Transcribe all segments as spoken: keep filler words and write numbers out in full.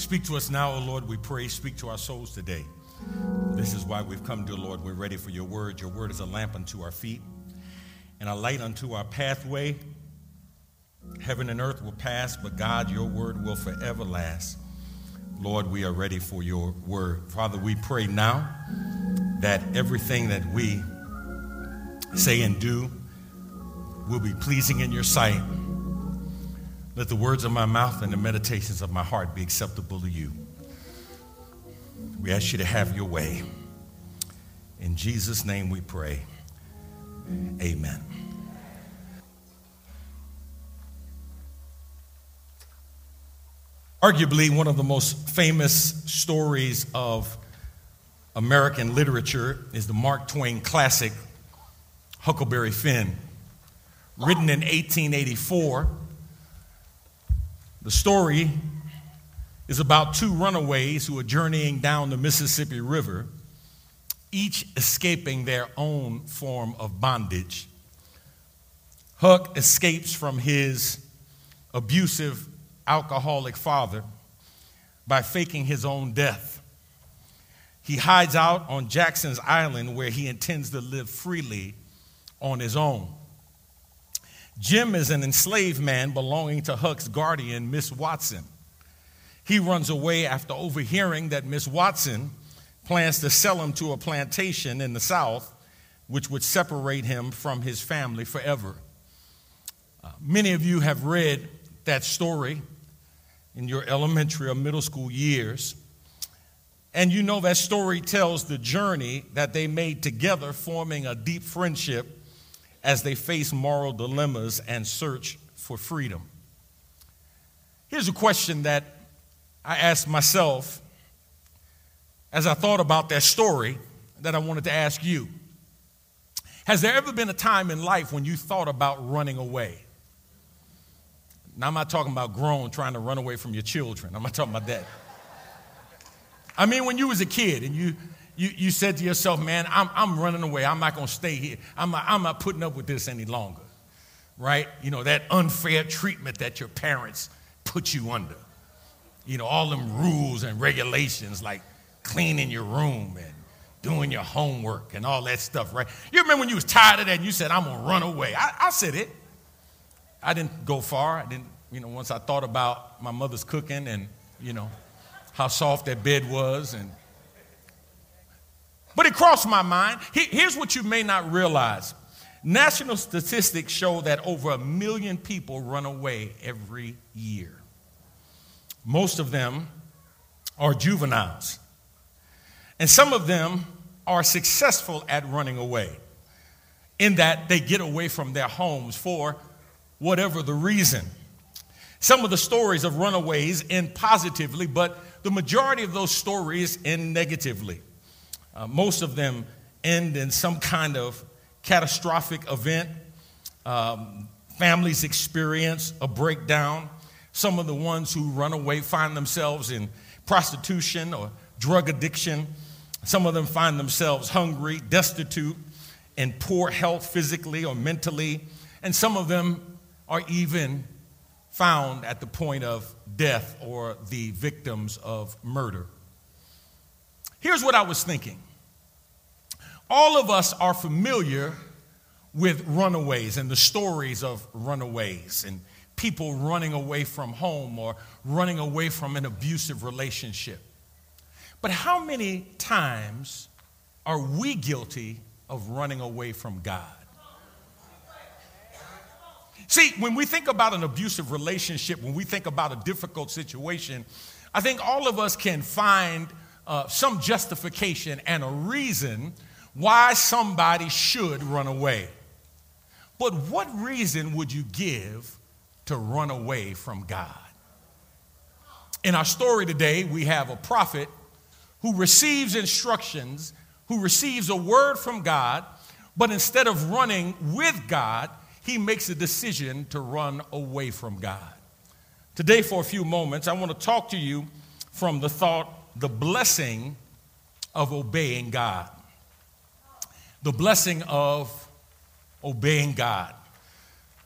Speak to us now, O Lord, we pray. Speak to our souls today. This is why we've come, dear Lord. We're ready for your word. Your word is a lamp unto our feet and a light unto our pathway. Heaven and earth will pass, but God, your word will forever last. Lord, we are ready for your word. Father, we pray now that everything that we say and do will be pleasing in your sight. Let the words of my mouth and the meditations of my heart be acceptable to you. We ask you to have your way. In Jesus' name we pray. Amen. Arguably one of the most famous stories of American literature is the Mark Twain classic, Huckleberry Finn. Written in eighteen eighty-four, the story is about two runaways who are journeying down the Mississippi River, each escaping their own form of bondage. Huck escapes from his abusive alcoholic father by faking his own death. He hides out on Jackson's Island where he intends to live freely on his own. Jim is an enslaved man belonging to Huck's guardian, Miss Watson. He runs away after overhearing that Miss Watson plans to sell him to a plantation in the South, which would separate him from his family forever. Uh, many of you have read that story in your elementary or middle school years. And you know that story tells the journey that they made together, forming a deep friendship as they face moral dilemmas and search for freedom. Here's a question that I asked myself as I thought about that story that I wanted to ask you. Has there ever been a time in life when you thought about running away? Now, I'm not talking about grown trying to run away from your children. I'm not talking about that. I mean, when you was a kid and you you, you said to yourself, man, I'm, I'm running away. I'm not going to stay here. I'm not, I'm not putting up with this any longer, right? You know, that unfair treatment that your parents put you under. You know, all them rules and regulations like cleaning your room and doing your homework and all that stuff, right? You remember when you was tired of that and you said, I'm going to run away. I, I said it. I didn't go far. I didn't, you know, once I thought about my mother's cooking and, you know, how soft that bed was. And But it crossed my mind. Here's what you may not realize. National statistics show that over a million people run away every year. Most of them are juveniles. And some of them are successful at running away in that they get away from their homes for whatever the reason. Some of the stories of runaways end positively, but the majority of those stories end negatively. Uh, most of them end in some kind of catastrophic event. Um, families experience a breakdown. Some of the ones who run away find themselves in prostitution or drug addiction. Some of them find themselves hungry, destitute, in poor health physically or mentally. And some of them are even found at the point of death or the victims of murder. Here's what I was thinking. All of us are familiar with runaways and the stories of runaways and people running away from home or running away from an abusive relationship. But how many times are we guilty of running away from God? See, when we think about an abusive relationship, when we think about a difficult situation, I think all of us can find uh, some justification and a reason why somebody should run away. But what reason would you give to run away from God? In our story today, we have a prophet who receives instructions, who receives a word from God, but instead of running with God, he makes a decision to run away from God. Today, for a few moments, I want to talk to you from the thought, the blessing of obeying God. The blessing of obeying God.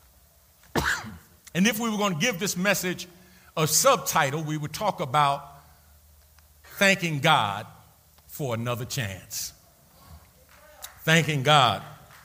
And if we were going to give this message a subtitle, we would talk about thanking God for another chance. Thanking God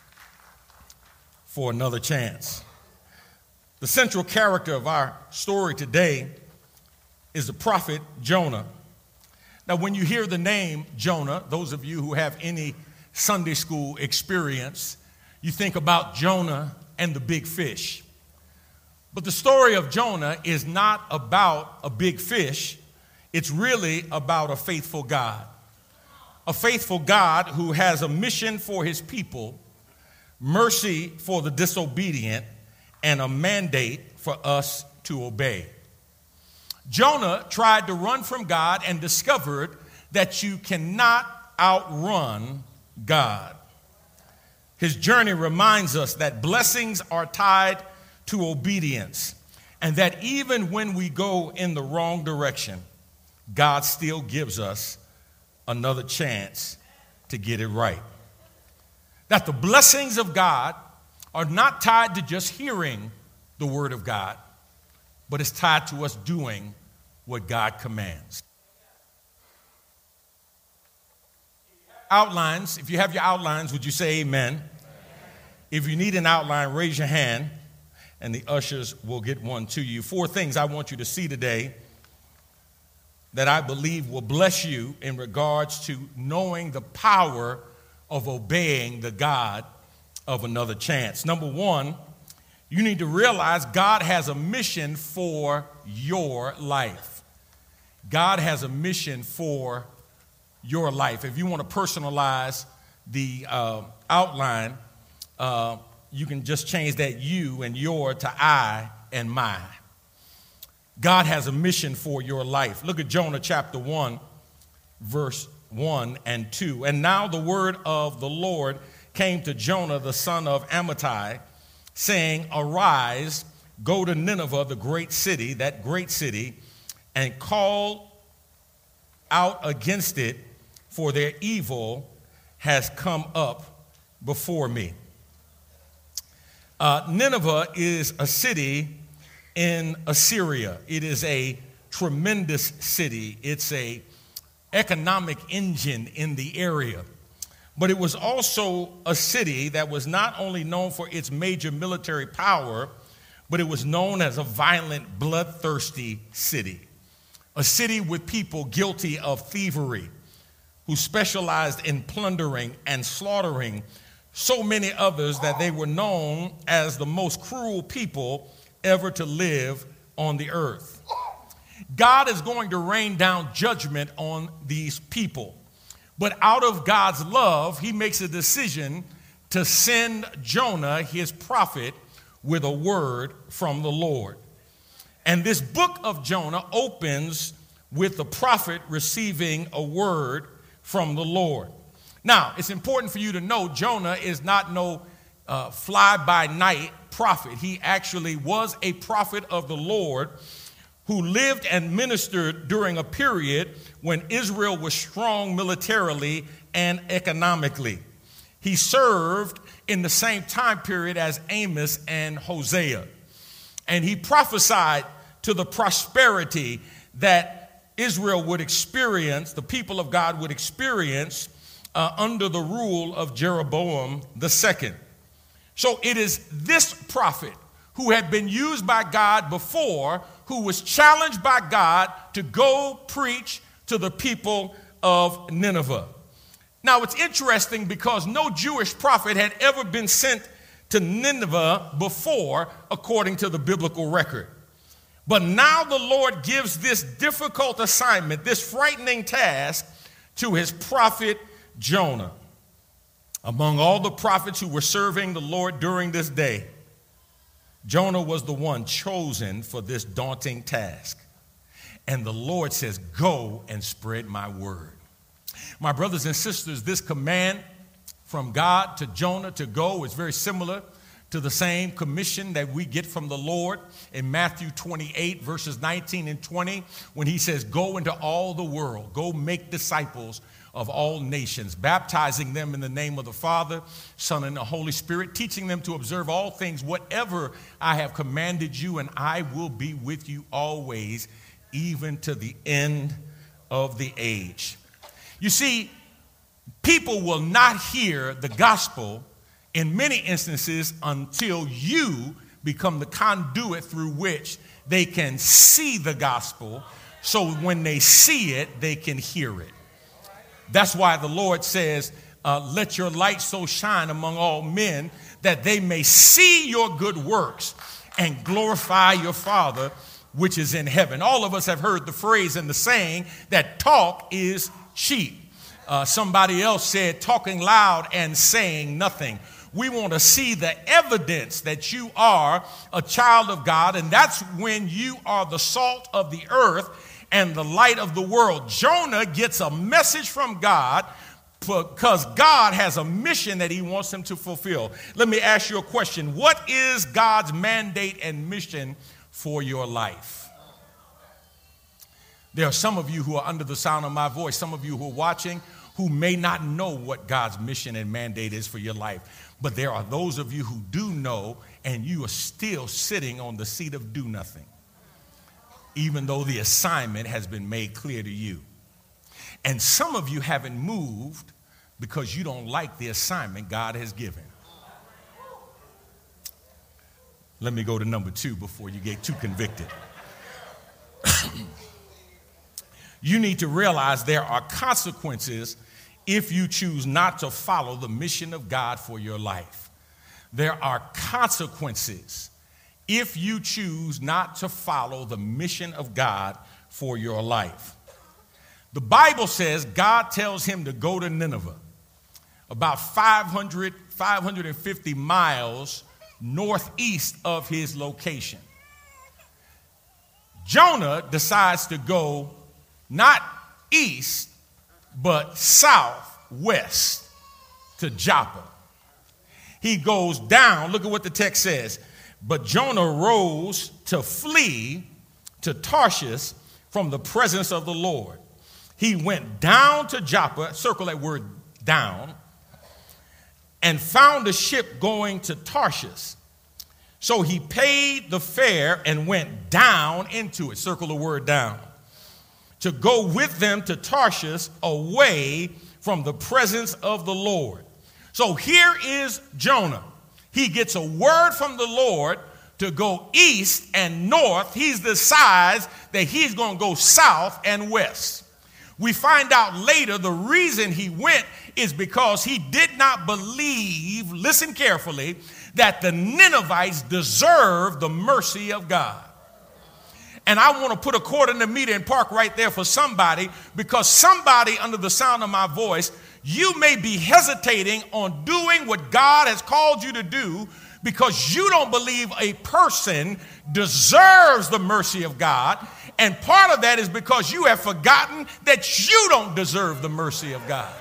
for another chance. The central character of our story today is the prophet Jonah. Now, when you hear the name Jonah, those of you who have any Sunday school experience, you think about Jonah and the big fish. But the story of Jonah is not about a big fish. It's really about a faithful God. A faithful God who has a mission for his people, mercy for the disobedient, and a mandate for us to obey. Jonah tried to run from God and discovered that you cannot outrun God. His journey reminds us that blessings are tied to obedience, and that even when we go in the wrong direction, God still gives us another chance to get it right. That the blessings of God are not tied to just hearing the word of God, but it's tied to us doing what God commands. Outlines, if you have your outlines, would you say amen? Amen. If you need an outline, raise your hand, and the ushers will get one to you. Four things I want you to see today that I believe will bless you in regards to knowing the power of obeying the God of another chance. Number one, you need to realize God has a mission for your life. God has a mission for your life. If you want to personalize the uh, outline, uh, you can just change that you and your to I and my. God has a mission for your life. Look at Jonah chapter one, verse one and two. And now the word of the Lord came to Jonah, the son of Amittai, saying, arise, go to Nineveh, the great city, that great city, and call out against it, for their evil has come up before me. Uh, Nineveh is a city in Assyria. It is a tremendous city. It's a economic engine in the area. But it was also a city that was not only known for its major military power, but it was known as a violent, bloodthirsty city. A city with people guilty of thievery, who specialized in plundering and slaughtering so many others that they were known as the most cruel people ever to live on the earth. God is going to rain down judgment on these people. But out of God's love, he makes a decision to send Jonah, his prophet, with a word from the Lord. And this book of Jonah opens with the prophet receiving a word from the Lord. Now, it's important for you to know Jonah is not no uh, fly-by-night prophet. He actually was a prophet of the Lord who lived and ministered during a period when Israel was strong militarily and economically. He served in the same time period as Amos and Hosea. And he prophesied to the prosperity that Israel would experience, the people of God would experience uh, under the rule of Jeroboam the second. So it is this prophet who had been used by God before, who was challenged by God to go preach to the people of Nineveh. Now, it's interesting because no Jewish prophet had ever been sent to Nineveh before, according to the biblical record. But now the Lord gives this difficult assignment, this frightening task, to his prophet Jonah. Among all the prophets who were serving the Lord during this day, Jonah was the one chosen for this daunting task. And the Lord says, go and spread my word. My brothers and sisters, this command from God to Jonah to go is very similar to the same commission that we get from the Lord in Matthew twenty-eight, verses nineteen and twenty, when he says, go into all the world, go make disciples of all nations, baptizing them in the name of the Father, Son, and the Holy Spirit, teaching them to observe all things, whatever I have commanded you, and I will be with you always, even to the end of the age. You see, people will not hear the gospel in many instances until you become the conduit through which they can see the gospel, so when they see it, they can hear it. That's why the Lord says, uh, let your light so shine among all men that they may see your good works and glorify your Father which is in heaven. All of us have heard the phrase and the saying that talk is cheap. Uh, somebody else said talking loud and saying nothing. We want to see the evidence that you are a child of God, and that's when you are the salt of the earth and the light of the world. Jonah gets a message from God because God has a mission that he wants him to fulfill. Let me ask you a question. What is God's mandate and mission for your life? There are some of you who are under the sound of my voice, some of you who are watching, who may not know what God's mission and mandate is for your life. But there are those of you who do know, and you are still sitting on the seat of do nothing, even though the assignment has been made clear to you. And some of you haven't moved because you don't like the assignment God has given. Let me go to number two before you get too convicted. You need to realize there are consequences if you choose not to follow the mission of God for your life. There are consequences if you choose not to follow the mission of God for your life. The Bible says God tells him to go to Nineveh, about five hundred, five hundred fifty miles northeast of his location. Jonah decides to go not east, but southwest to Joppa. He goes down. Look at what the text says. But Jonah rose to flee to Tarshish from the presence of the Lord. He went down to Joppa, circle that word down, and found a ship going to Tarshish. So he paid the fare and went down into it, circle the word down, to go with them to Tarshish away from the presence of the Lord. So here is Jonah. He gets a word from the Lord to go east and north. He decides that he's going to go south and west. We find out later the reason he went is because he did not believe, listen carefully, that the Ninevites deserved the mercy of God. And I want to put a quarter in the meter and park right there for somebody, because somebody under the sound of my voice, you may be hesitating on doing what God has called you to do because you don't believe a person deserves the mercy of God. And part of that is because you have forgotten that you don't deserve the mercy of God.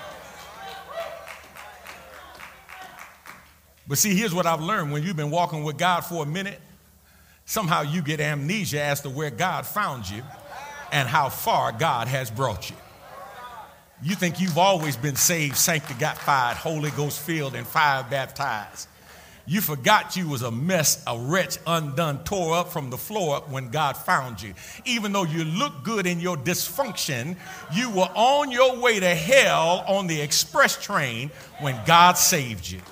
But see, here's what I've learned. When you've been walking with God for a minute, somehow you get amnesia as to where God found you and how far God has brought you. You think you've always been saved, sanctified, Holy Ghost filled, and fire baptized. You forgot you was a mess, a wretch, undone, tore up from the floor up when God found you. Even though you look good in your dysfunction, you were on your way to hell on the express train when God saved you.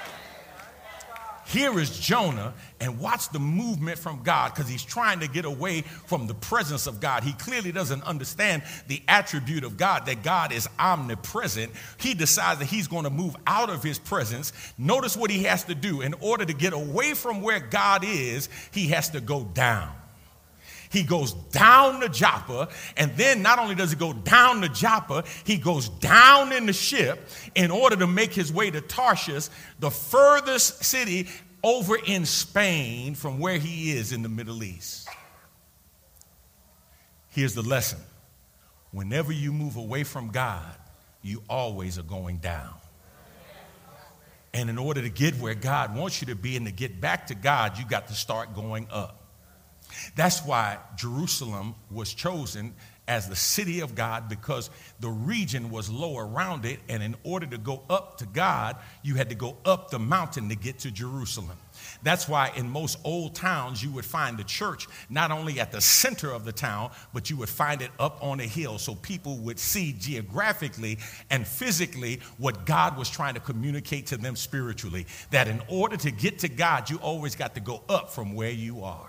Here is Jonah, and watch the movement from God, because he's trying to get away from the presence of God. He clearly doesn't understand the attribute of God, that God is omnipresent. He decides that he's going to move out of his presence. Notice what he has to do. In order to get away from where God is, he has to go down. He goes down to Joppa, and then not only does he go down to Joppa, he goes down in the ship in order to make his way to Tarshish, the furthest city over in Spain from where he is in the Middle East. Here's the lesson. Whenever you move away from God, you always are going down. And in order to get where God wants you to be and to get back to God, you got to start going up. That's why Jerusalem was chosen as the city of God because the region was low around it, and in order to go up to God, you had to go up the mountain to get to Jerusalem. That's why in most old towns you would find the church not only at the center of the town, but you would find it up on a hill so people would see geographically and physically what God was trying to communicate to them spiritually. That in order to get to God, you always got to go up from where you are.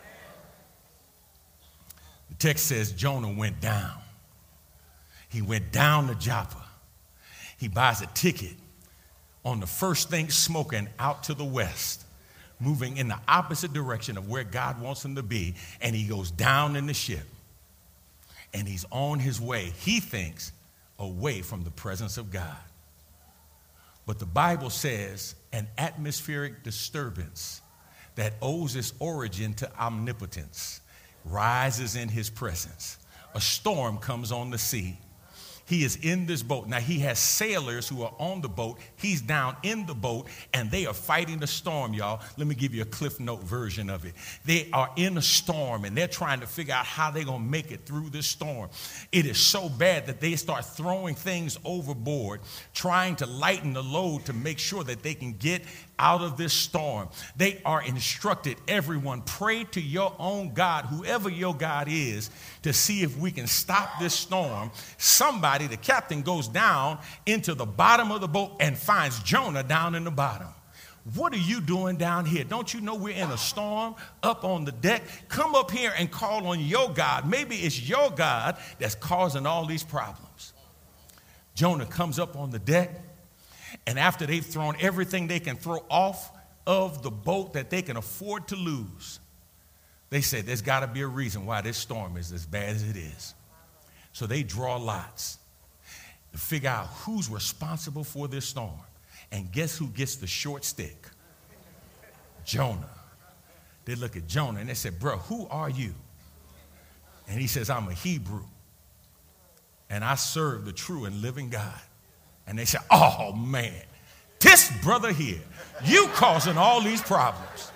The text says Jonah went down. He went down to Joppa. He buys a ticket on the first thing smoking out to the west, moving in the opposite direction of where God wants him to be, and he goes down in the ship. And he's on his way, he thinks, away from the presence of God. But the Bible says an atmospheric disturbance that owes its origin to omnipotence rises in his presence. A storm comes on the sea. He is in this boat. Now, he has sailors who are on the boat. He's down in the boat, and they are fighting the storm, y'all. Let me give you a Cliff Note version of it. They are in a storm, and they're trying to figure out how they're going to make it through this storm. It is so bad that they start throwing things overboard, trying to lighten the load to make sure that they can get out of this storm. They are instructed, everyone, pray to your own God, whoever your God is, to see if we can stop this storm. Somebody, the captain, goes down into the bottom of the boat and finds Jonah down in the bottom. What are you doing down here? Don't you know we're in a storm up on the deck? Come up here and call on your God. Maybe it's your God that's causing all these problems. Jonah comes up on the deck, and after they've thrown everything they can throw off of the boat that they can afford to lose, they said there's got to be a reason why this storm is as bad as it is. So they draw lots to figure out who's responsible for this storm. And guess who gets the short stick? Jonah. They look at Jonah and they said, bro, who are you? And he says, I'm a Hebrew, and I serve the true and living God. And they said, oh, man, this brother here, you causing all these problems.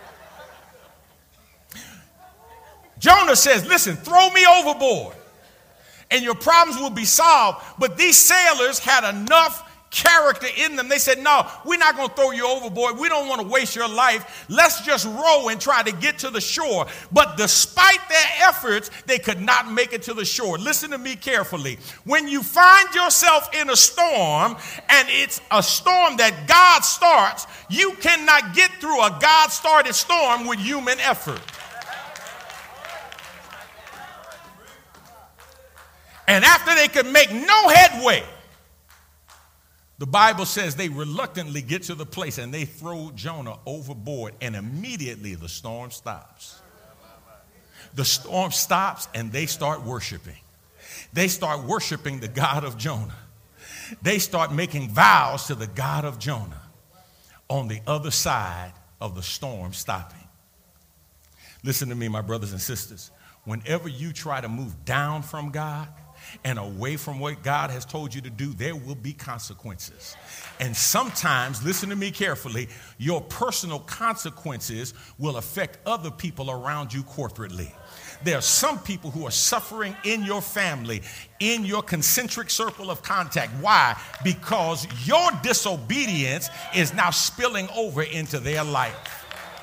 Jonah says, listen, throw me overboard and your problems will be solved. But these sailors had enough character in them. They said, no, we're not going to throw you overboard. We don't want to waste your life. Let's just row and try to get to the shore. But despite their efforts, they could not make it to the shore. Listen to me carefully. When you find yourself in a storm, and it's a storm that God starts, you cannot get through a God-started storm with human effort. And after they could make no headway, the Bible says they reluctantly get to the place and they throw Jonah overboard, and immediately the storm stops. The storm stops and they start worshiping. They start worshiping the God of Jonah. They start making vows to the God of Jonah on the other side of the storm stopping. Listen to me, my brothers and sisters. Whenever you try to move down from God and away from what God has told you to do, there will be consequences. And sometimes, listen to me carefully, your personal consequences will affect other people around you corporately. There are some people who are suffering in your family, in your concentric circle of contact. Why? Because your disobedience is now spilling over into their life.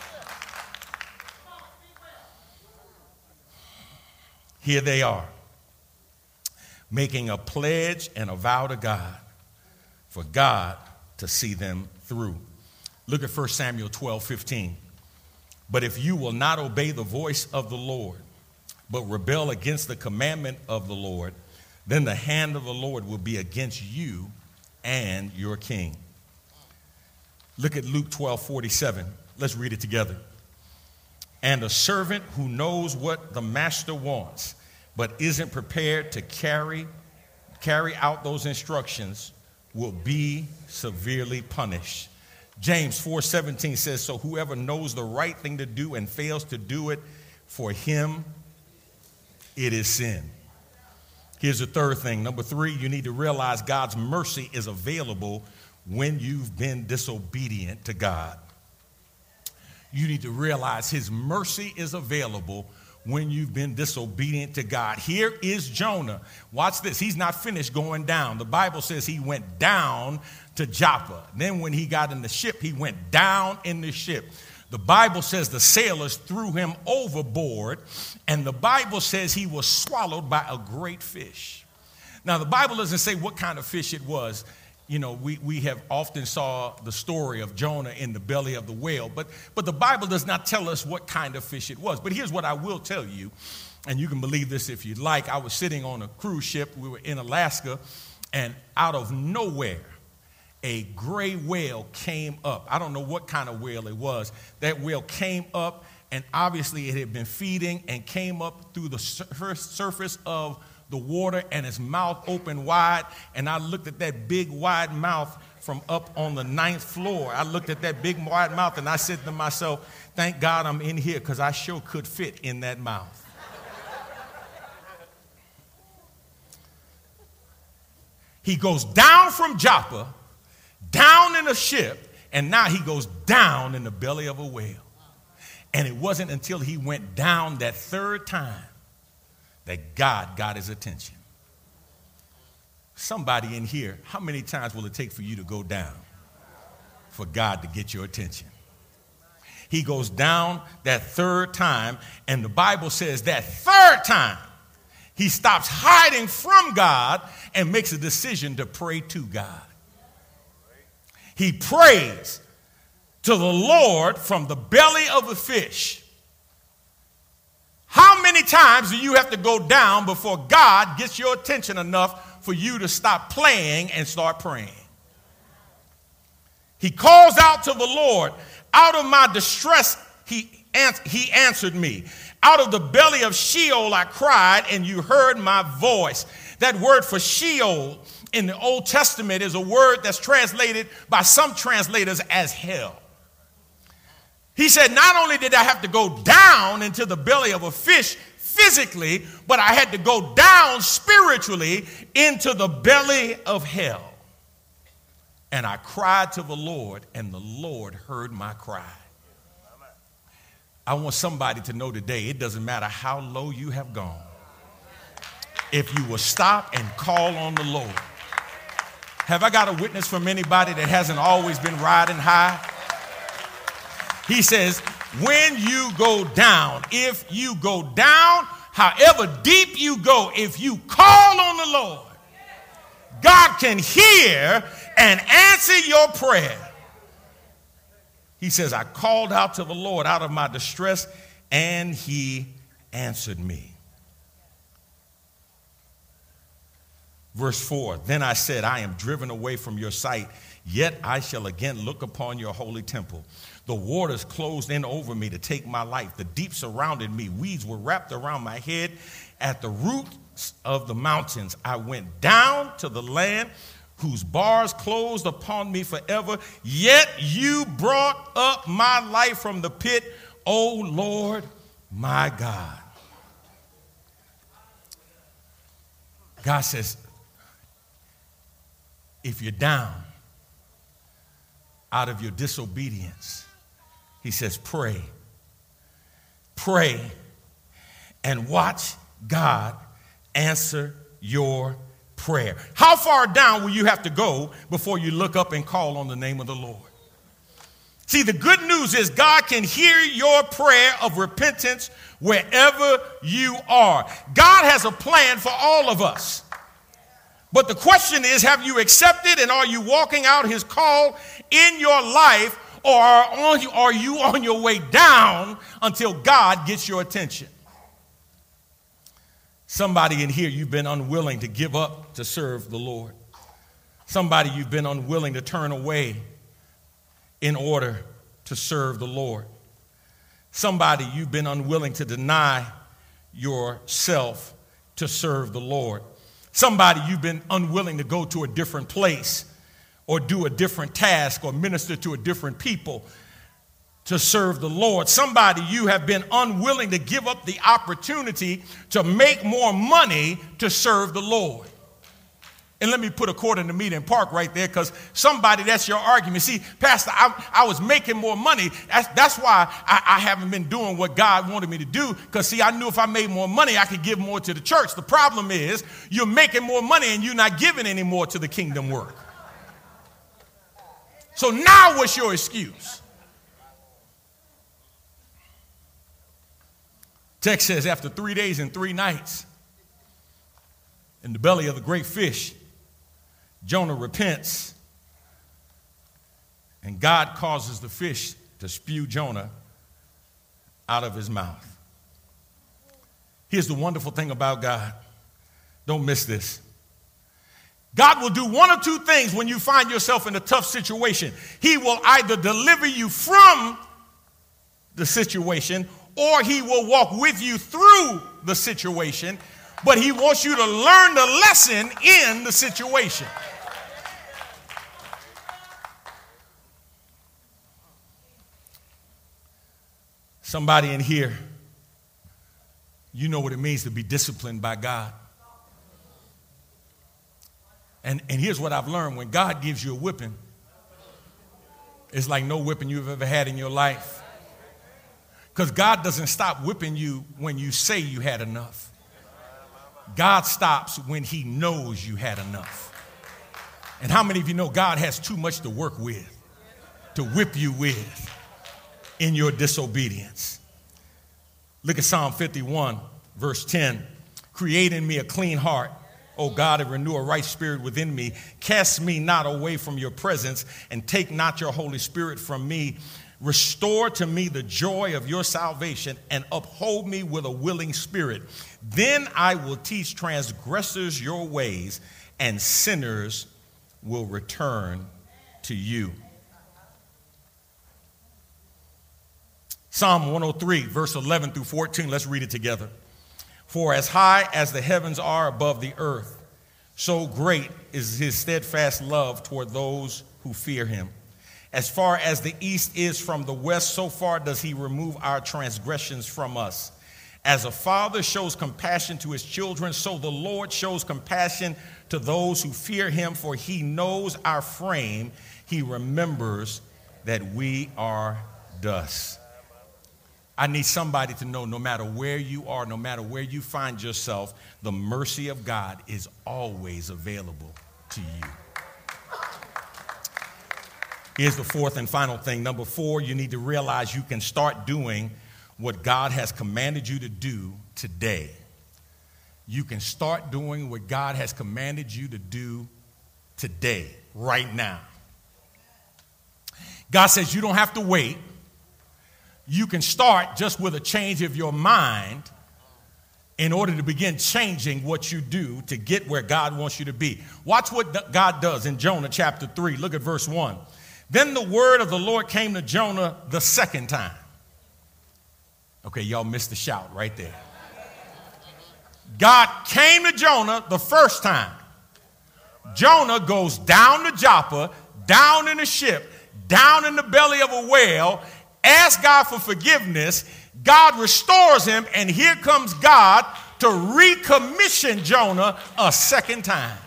Here they are, making a pledge and a vow to God for God to see them through. Look at First Samuel twelve fifteen. But if you will not obey the voice of the Lord, but rebel against the commandment of the Lord, then the hand of the Lord will be against you and your king. Look at Luke twelve forty-seven. Let's read it together. And a servant who knows what the master wants, but isn't prepared to carry, carry out those instructions, will be severely punished. James four seventeen says, so whoever knows the right thing to do and fails to do it, for him it is sin. Here's the third thing. Number three, you need to realize God's mercy is available when you've been disobedient to God. You need to realize his mercy is available when you've been disobedient to God. Here is Jonah. Watch this. He's not finished going down. The Bible says he went down to Joppa. Then when he got in the ship, he went down in the ship. The Bible says the sailors threw him overboard, and the Bible says he was swallowed by a great fish. Now, the Bible doesn't say what kind of fish it was. You know, we, we have often saw the story of Jonah in the belly of the whale, but, but the Bible does not tell us what kind of fish it was. But here's what I will tell you, and you can believe this if you'd like. I was sitting on a cruise ship. We were in Alaska, and out of nowhere, a gray whale came up. I don't know what kind of whale it was. That whale came up, and obviously it had been feeding and came up through the sur- surface of the water, and its mouth opened wide. And I looked at that big wide mouth from up on the ninth floor. I looked at that big wide mouth, and I said to myself, thank God I'm in here, because I sure could fit in that mouth. He goes down from Joppa, down in a ship, and now he goes down in the belly of a whale. And it wasn't until he went down that third time that God got his attention. Somebody in here, how many times will it take for you to go down for God to get your attention? He goes down that third time, and the Bible says that third time he stops hiding from God and makes a decision to pray to God. He prays to the Lord from the belly of the fish. How many times do you have to go down before God gets your attention enough for you to stop playing and start praying? He calls out to the Lord. Out of my distress, he, ans- he answered me. Out of the belly of Sheol I cried, and you heard my voice. That word for Sheol in the Old Testament is a word that's translated by some translators as hell. He said, not only did I have to go down into the belly of a fish physically, but I had to go down spiritually into the belly of hell. And I cried to the Lord, and the Lord heard my cry. I want somebody to know today, it doesn't matter how low you have gone. If you will stop and call on the Lord. Have I got a witness from anybody that hasn't always been riding high? He says, when you go down, if you go down, however deep you go, if you call on the Lord, God can hear and answer your prayer. He says, I called out to the Lord out of my distress, and he answered me. Verse four, then I said, I am driven away from your sight, yet I shall again look upon your holy temple. The waters closed in over me to take my life. The deep surrounded me. Weeds were wrapped around my head. At the roots of the mountains, I went down to the land whose bars closed upon me forever. Yet you brought up my life from the pit, O Lord, my God. God says, if you're down out of your disobedience, he says, pray. Pray and watch God answer your prayer. How far down will you have to go before you look up and call on the name of the Lord? See, the good news is God can hear your prayer of repentance wherever you are. God has a plan for all of us. But the question is, have you accepted and are you walking out his call in your life, or are you on your way down until God gets your attention? Somebody in here, you've been unwilling to give up to serve the Lord. Somebody, you've been unwilling to turn away in order to serve the Lord. Somebody, you've been unwilling to deny yourself to serve the Lord. Somebody, you've been unwilling to go to a different place or do a different task or minister to a different people to serve the Lord. Somebody, you have been unwilling to give up the opportunity to make more money to serve the Lord. And let me put a quarter in the meter and park right there, because somebody, that's your argument. See, Pastor, I, I was making more money. That's, that's why I, I haven't been doing what God wanted me to do, because, see, I knew if I made more money, I could give more to the church. The problem is you're making more money and you're not giving any more to the kingdom work. So now what's your excuse? Text says, after three days and three nights in the belly of the great fish, Jonah repents, and God causes the fish to spew Jonah out of his mouth. Here's the wonderful thing about God. Don't miss this. God will do one or two things when you find yourself in a tough situation. He will either deliver you from the situation, or he will walk with you through the situation, but he wants you to learn the lesson in the situation. Somebody in here, you know what it means to be disciplined by God. And, and here's what I've learned. When God gives you a whipping, it's like no whipping you've ever had in your life. Because God doesn't stop whipping you when you say you had enough. God stops when he knows you had enough. And how many of you know God has too much to work with, to whip you with in your disobedience? Look at Psalm fifty-one, verse ten. Create in me a clean heart, O God, and renew a right spirit within me. Cast me not away from your presence, and take not your Holy Spirit from me. Restore to me the joy of your salvation, and uphold me with a willing spirit. Then I will teach transgressors your ways, and sinners will return to you. Psalm one oh three, verse eleven through fourteen. Let's read it together. For as high as the heavens are above the earth, so great is his steadfast love toward those who fear him. As far as the east is from the west, so far does he remove our transgressions from us. As a father shows compassion to his children, so the Lord shows compassion to those who fear him, for he knows our frame. He remembers that we are dust. I need somebody to know, no matter where you are, no matter where you find yourself, the mercy of God is always available to you. Here's the fourth and final thing. Number four, you need to realize you can start doing what God has commanded you to do today. You can start doing what God has commanded you to do today, right now. God says you don't have to wait. You can start just with a change of your mind in order to begin changing what you do to get where God wants you to be. Watch what God does in Jonah chapter three. Look at verse one. Then the word of the Lord came to Jonah the second time. Okay, y'all missed the shout right there. God came to Jonah the first time. Jonah goes down to Joppa, down in a ship, down in the belly of a whale, asks God for forgiveness. God restores him, and here comes God to recommission Jonah a second time.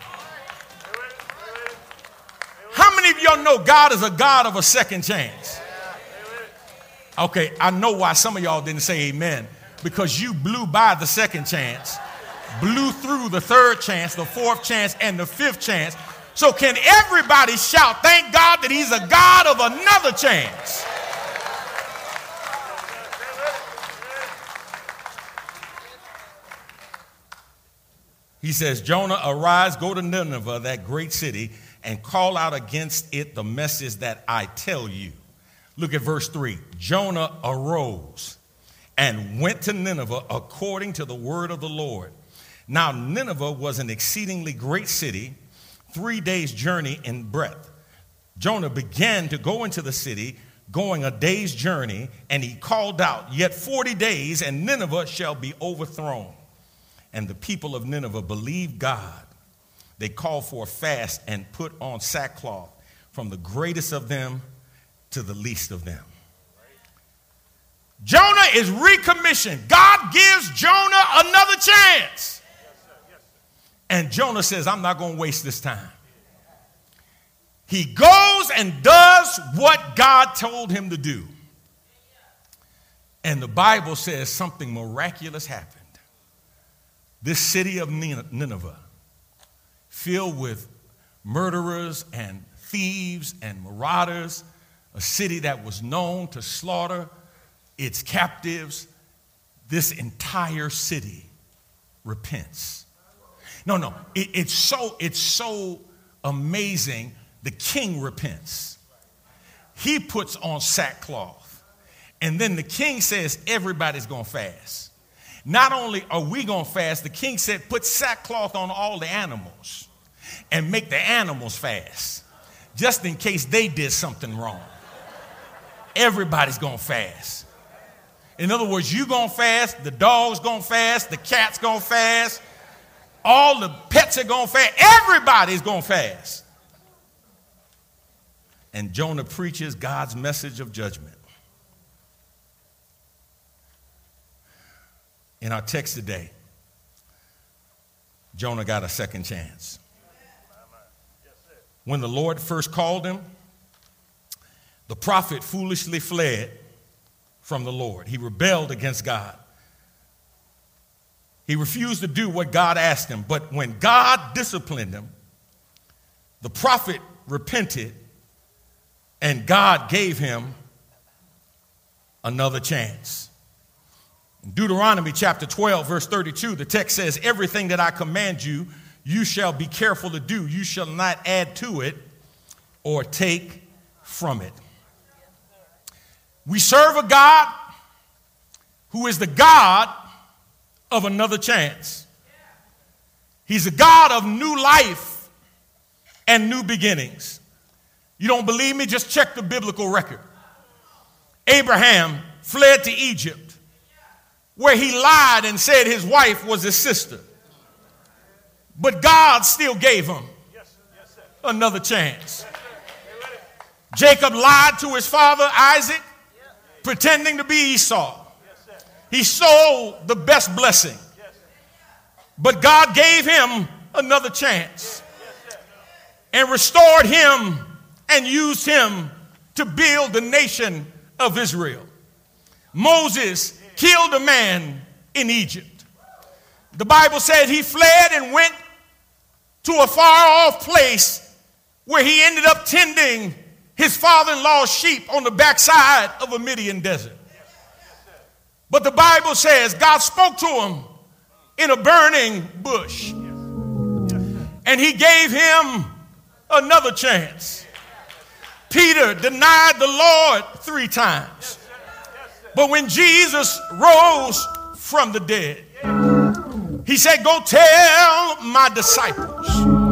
How many of y'all know God is a God of a second chance? Okay, I know why some of y'all didn't say amen. Because you blew by the second chance, blew through the third chance, the fourth chance, and the fifth chance. So can everybody shout, thank God that he's a God of another chance? He says, Jonah, arise, go to Nineveh, that great city, and call out against it the message that I tell you. Look at verse three. Jonah arose and went to Nineveh according to the word of the Lord. Now Nineveh was an exceedingly great city, three days' journey in breadth. Jonah began to go into the city, going a day's journey, and he called out, yet forty days, and Nineveh shall be overthrown. And the people of Nineveh believed God. They called for a fast and put on sackcloth, from the greatest of them to the least of them. Jonah is recommissioned. God gives Jonah another chance. And Jonah says, I'm not going to waste this time. He goes and does what God told him to do. And the Bible says something miraculous happened. This city of Nineveh, filled with murderers and thieves and marauders, a city that was known to slaughter its captives, this entire city repents. No, no, it, it's so, it's so amazing. The king repents. He puts on sackcloth. And then the king says, everybody's going to fast. Not only are we going to fast, the king said, put sackcloth on all the animals and make the animals fast, just in case they did something wrong. Everybody's going to fast. In other words, you going to fast, the dog's going to fast, the cat's going to fast, all the pets are going to fast, everybody's going to fast. And Jonah preaches God's message of judgment. In our text today, Jonah got a second chance. When the Lord first called him, the prophet foolishly fled from the Lord. He rebelled against God. He refused to do what God asked him. But when God disciplined him, the prophet repented, and God gave him another chance. In Deuteronomy chapter twelve, verse thirty-two, the text says, everything that I command you, you shall be careful to do. You shall not add to it or take from it. We serve a God who is the God of another chance. He's a God of new life and new beginnings. You don't believe me? Just check the biblical record. Abraham fled to Egypt, where he lied and said his wife was his sister. But God still gave him another chance. Jacob lied to his father Isaac, pretending to be Esau. He sold the best blessing. But God gave him another chance and restored him and used him to build the nation of Israel. Moses killed a man in Egypt. The Bible said he fled and went to a far-off place where he ended up tending his father-in-law's sheep on the backside of a Midian desert. But the Bible says God spoke to him in a burning bush, and he gave him another chance. Peter denied the Lord three times. But when Jesus rose from the dead, he said, go tell my disciples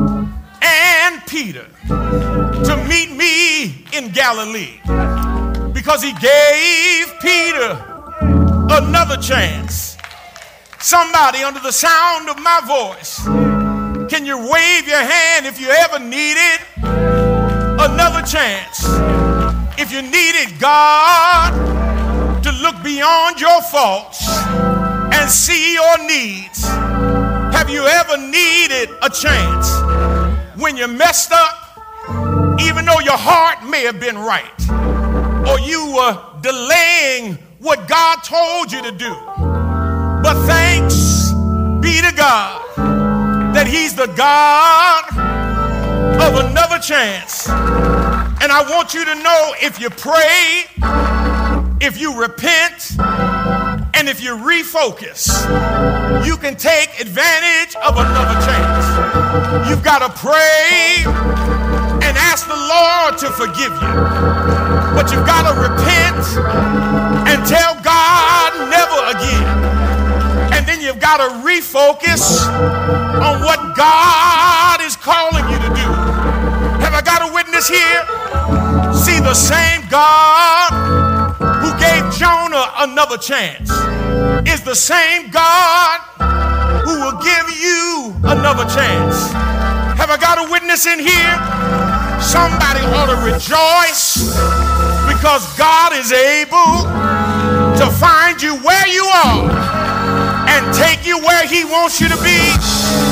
and Peter to meet me in Galilee. Because he gave Peter another chance. Somebody under the sound of my voice, can you wave your hand if you ever needed another chance? If you needed God to look beyond your faults and see your needs. Have you ever needed a chance when you messed up, even though your heart may have been right, or you were delaying what God told you to do? But thanks be to God that he's the God of another chance. And I want you to know, if you pray, if you repent, and if you refocus, you can take advantage of another chance. You've got to pray and ask the Lord to forgive you. But you've got to repent and tell God never again. And then you've got to refocus on what God is calling you to do. Have I got a witness here? See, the same God who gave Jonah another chance is the same God who will give you another chance. Have I got a witness in here? Somebody ought to rejoice, because God is able to find you where you are and take you where he wants you to be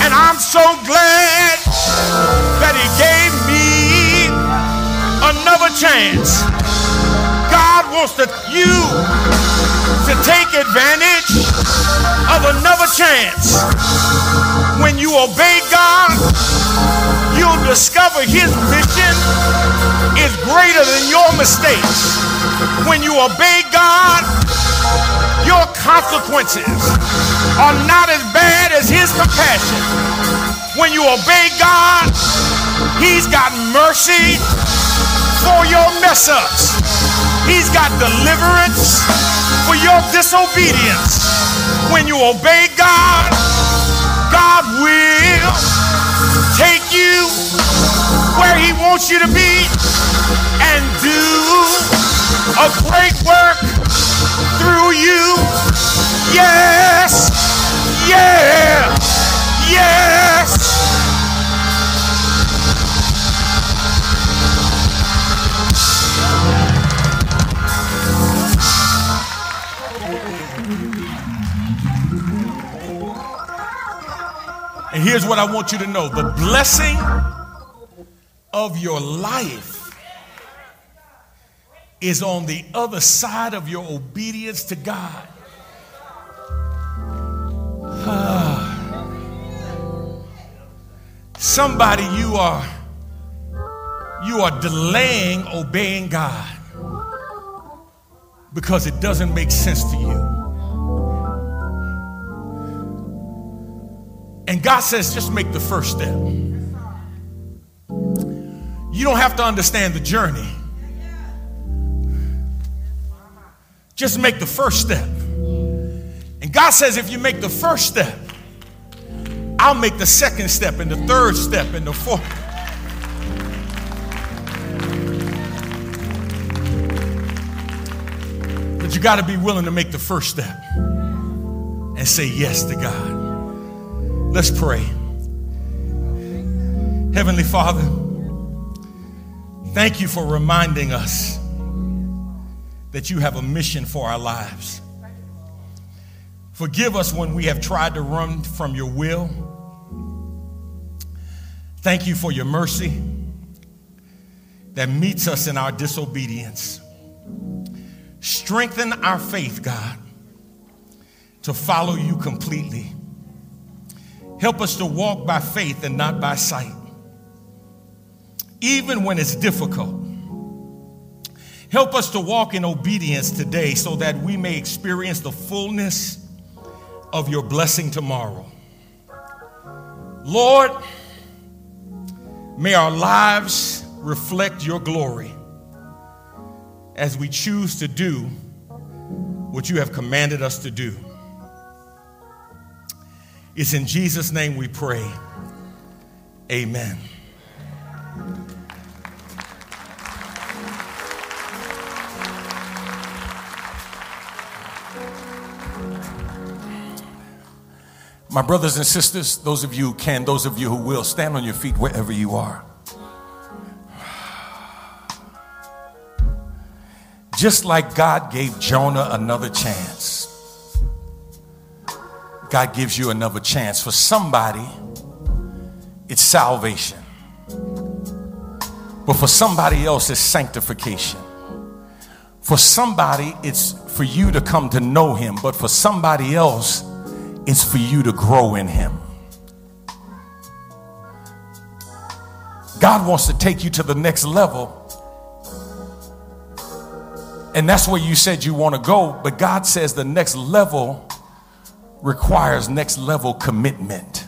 And I'm so glad that he gave me another chance. God wants to, you to take advantage of another chance. When you obey God, you'll discover his mission is greater than your mistakes. When you obey God, your consequences are not as bad as his compassion. When you obey God, he's got mercy for your mess ups. He's got deliverance for your disobedience. When you obey God, God will take you where he wants you to be and do a great work through you. Yes, yeah, yes. And here's what I want you to know. The blessing of your life is on the other side of your obedience to God. Somebody, you are you are delaying obeying God because it doesn't make sense to you. And God says, just make the first step. You don't have to understand the journey. Just make the first step. And God says, if you make the first step, I'll make the second step and the third step and the fourth. But you got to be willing to make the first step and say yes to God. Let's pray. Heavenly Father, thank you for reminding us that you have a mission for our lives. Forgive us when we have tried to run from your will. Thank you for your mercy that meets us in our disobedience. Strengthen our faith, God, to follow you completely. Help us to walk by faith and not by sight, even when it's difficult. Help us to walk in obedience today so that we may experience the fullness of your blessing tomorrow. Lord, may our lives reflect your glory as we choose to do what you have commanded us to do. It's in Jesus' name we pray. Amen. My brothers and sisters, those of you who can, those of you who will, stand on your feet wherever you are. Just like God gave Jonah another chance, God gives you another chance. For somebody, it's salvation. But for somebody else, it's sanctification. For somebody, it's for you to come to know him. But for somebody else, it's for you to grow in him. God wants to take you to the next level. And that's where you said you want to go. But God says the next level requires next level commitment.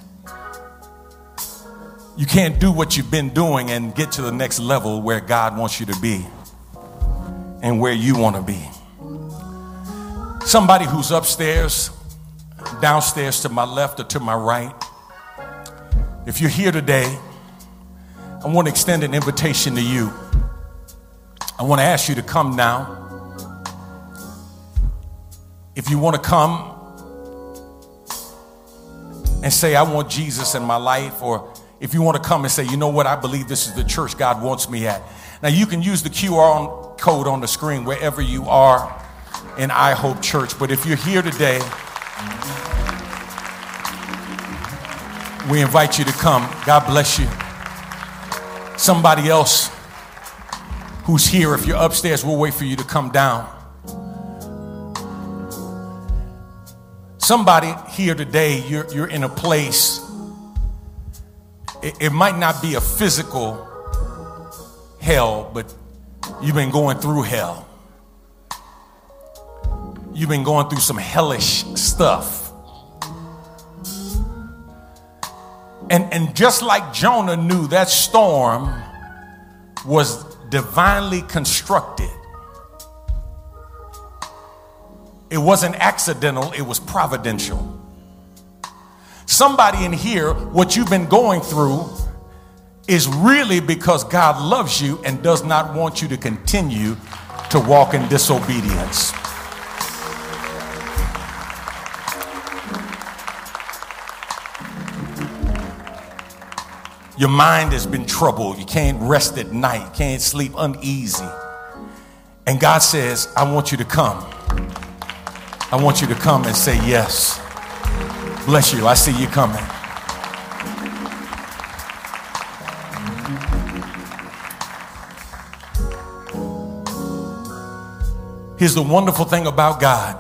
You can't do what you've been doing and get to the next level where God wants you to be and where you want to be. Somebody who's upstairs, downstairs to my left or to my right, if you're here today, I want to extend an invitation to you. I want to ask you to come now. If you want to come and say, I want Jesus in my life, or if you want to come and say, you know what, I believe this is the church God wants me at. Now you can use the Q R code on the screen wherever you are in I Hope Church. But if you're here today We invite you to come. God bless you. Somebody else who's here, if you're upstairs, we'll wait for you to come down. Somebody here today, you're, you're in a place, it, it might not be a physical hell, but you've been going through hell. You've been going through some hellish stuff. And, and just like Jonah knew that storm was divinely constructed. It wasn't accidental, it was providential. Somebody in here, what you've been going through is really because God loves you and does not want you to continue to walk in disobedience. Your mind has been troubled. You can't rest at night. Can't sleep uneasy. And God says, I want you to come. I want you to come and say yes. Bless you. I see you coming. Here's the wonderful thing about God.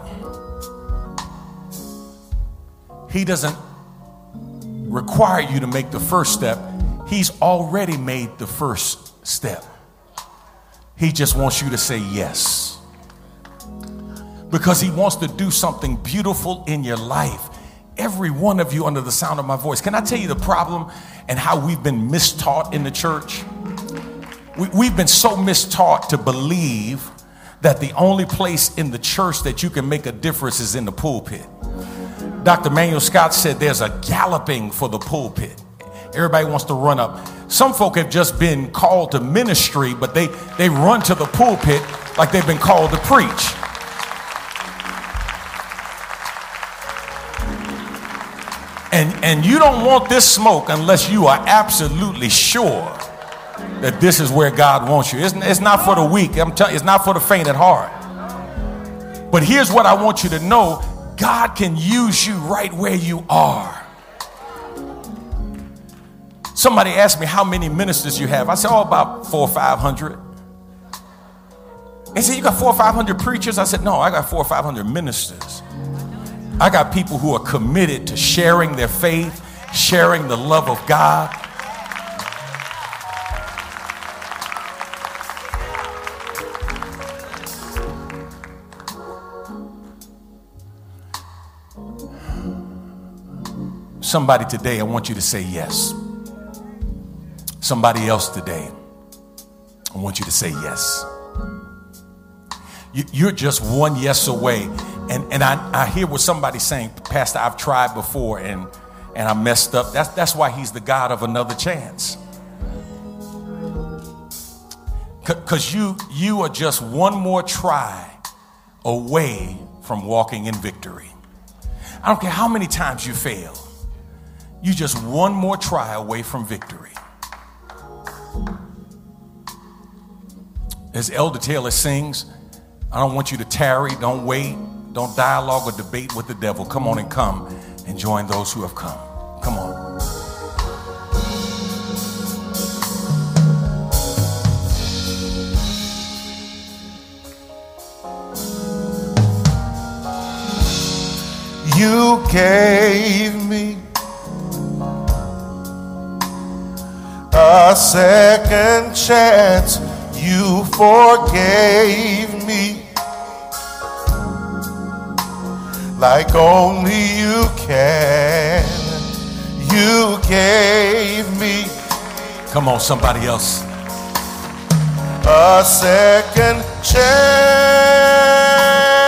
He doesn't require you to make the first step. He's already made the first step. He just wants you to say yes. Because he wants to do something beautiful in your life. Every one of you under the sound of my voice. Can I tell you the problem and how we've been mistaught in the church? We, we've been so mistaught to believe that the only place in the church that you can make a difference is in the pulpit. Doctor Manuel Scott said there's a galloping for the pulpit. Everybody wants to run up. Some folk have just been called to ministry, but they, they run to the pulpit like they've been called to preach. And, and you don't want this smoke unless you are absolutely sure that this is where God wants you. It's, it's not for the weak. I'm telling you, it's not for the faint at heart. But here's what I want you to know. God can use you right where you are. Somebody asked me how many ministers you have. I said, oh, about four or five hundred. They said, you got four or five hundred preachers? I said, no, I got four or five hundred ministers. I got people who are committed to sharing their faith, sharing the love of God. Somebody today, I want you to say yes. Somebody else today, I want you to say yes. You, you're just one yes away. And, and I, I hear what somebody's saying, Pastor, I've tried before and, and I messed up. That's, that's why he's the God of another chance. Because you, you are just one more try away from walking in victory. I don't care how many times you fail. You're just one more try away from victory. As Elder Taylor sings, I don't want you to tarry, don't wait, don't dialogue or debate with the devil. Come on and come and join those who have come. Come on. You gave me a second chance. You forgave me like only you can. You gave me, come on, somebody else, a second chance.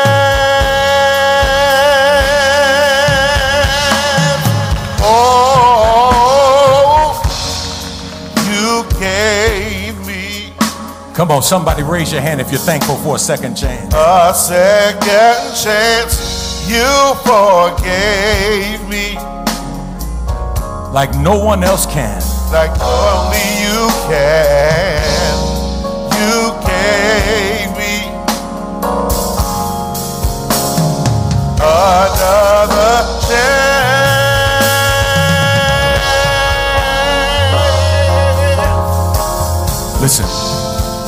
Come on, somebody raise your hand if you're thankful for a second chance. A second chance, you forgave me like no one else can. Like only you can. You gave me another chance.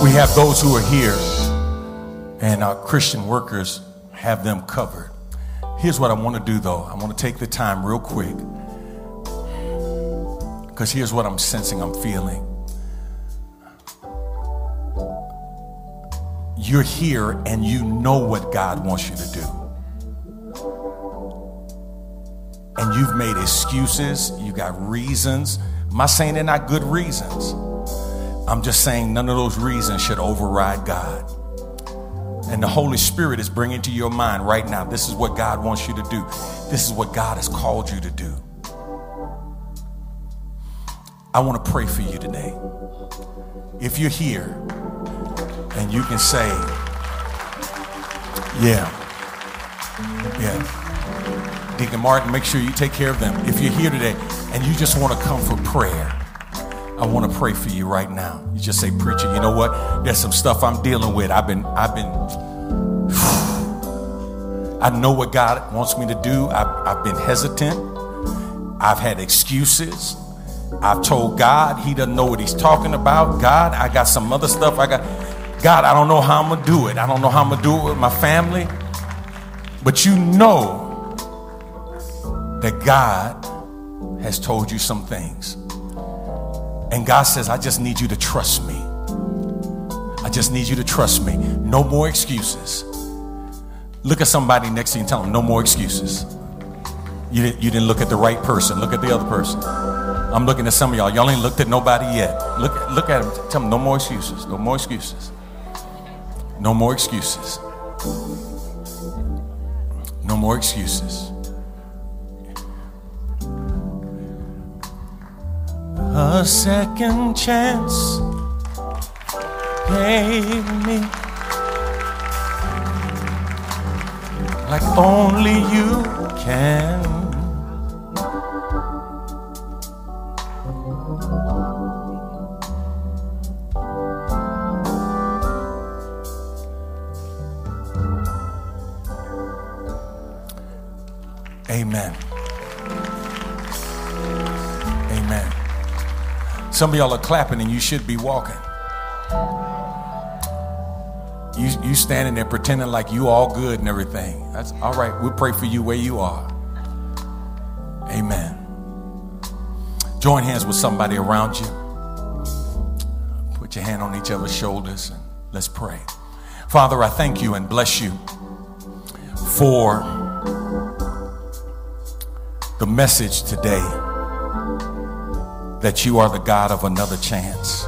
We have those who are here, and our Christian workers have them covered. Here's what I want to do, though. I want to take the time real quick, because here's what I'm sensing, I'm feeling. You're here and you know what God wants you to do. And you've made excuses, you got reasons. I'm not saying they're not good reasons. I'm just saying none of those reasons should override God. And the Holy Spirit is bringing to your mind right now, this is what God wants you to do. This is what God has called you to do. I want to pray for you today. If you're here and you can say, yeah, yeah. Deacon Martin, make sure you take care of them. If you're here today and you just want to come for prayer, I want to pray for you right now. You just say, preacher, you know what? There's some stuff I'm dealing with. I've been, I've been, I know what God wants me to do. I've, I've been hesitant. I've had excuses. I've told God he doesn't know what he's talking about. God, I got some other stuff. I got, God, I don't know how I'm going to do it. I don't know how I'm going to do it with my family. But you know that God has told you some things. And God says, I just need you to trust me. I just need you to trust me. No more excuses. Look at somebody next to you and tell them, no more excuses. You didn't, you didn't look at the right person. Look at the other person. I'm looking at some of y'all. Y'all ain't looked at nobody yet. Look, look at them. Tell them, no more excuses. No more excuses. No more excuses. No more excuses. A second chance gave me like only you can. Amen. Amen. Some of y'all are clapping and you should be walking. You, you standing there pretending like you all good and everything. That's all right. We'll pray for you where you are. Amen. Join hands with somebody around you. Put your hand on each other's shoulders and let's pray. Father, I thank you and bless you for the message today that you are the God of another chance.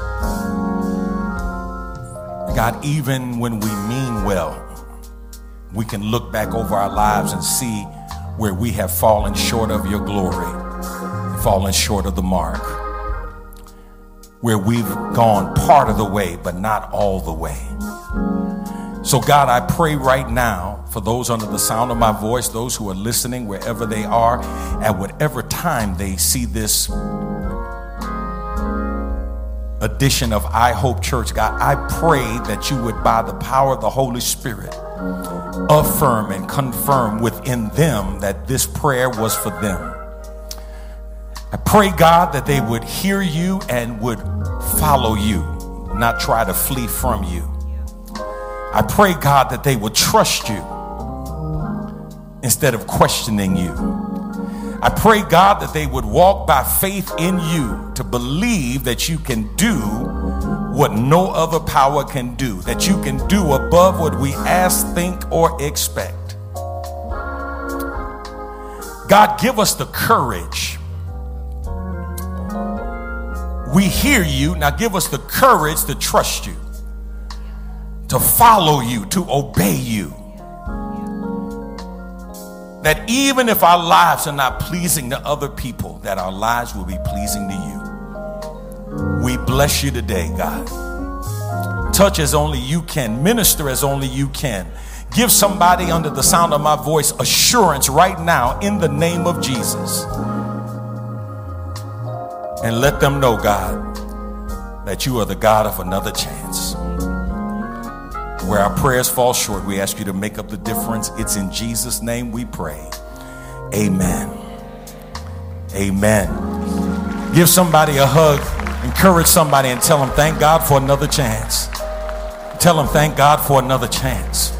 God, even when we mean well, we can look back over our lives and see where we have fallen short of your glory, fallen short of the mark, where we've gone part of the way, but not all the way. So God, I pray right now for those under the sound of my voice, those who are listening wherever they are, at whatever time they see this edition of I Hope Church, God, I pray that you would, by the power of the Holy Spirit, affirm and confirm within them that this prayer was for them. I pray, God, that they would hear you and would follow you, not try to flee from you. I pray, God, that they would trust you instead of questioning you. I pray, God, that they would walk by faith in you to believe that you can do what no other power can do, that you can do above what we ask, think, or expect. God, give us the courage. We hear you. Now give us the courage to trust you, to follow you, to obey you. That even if our lives are not pleasing to other people, that our lives will be pleasing to you. We bless you today, God. Touch as only you can. Minister as only you can. Give somebody under the sound of my voice assurance right now in the name of Jesus. And let them know, God, that you are the God of another chance. Where our prayers fall short, we ask you to make up the difference. It's in Jesus' name we pray. Amen. Amen. Give somebody a hug. Encourage somebody and tell them, thank God for another chance. Tell them, thank God for another chance.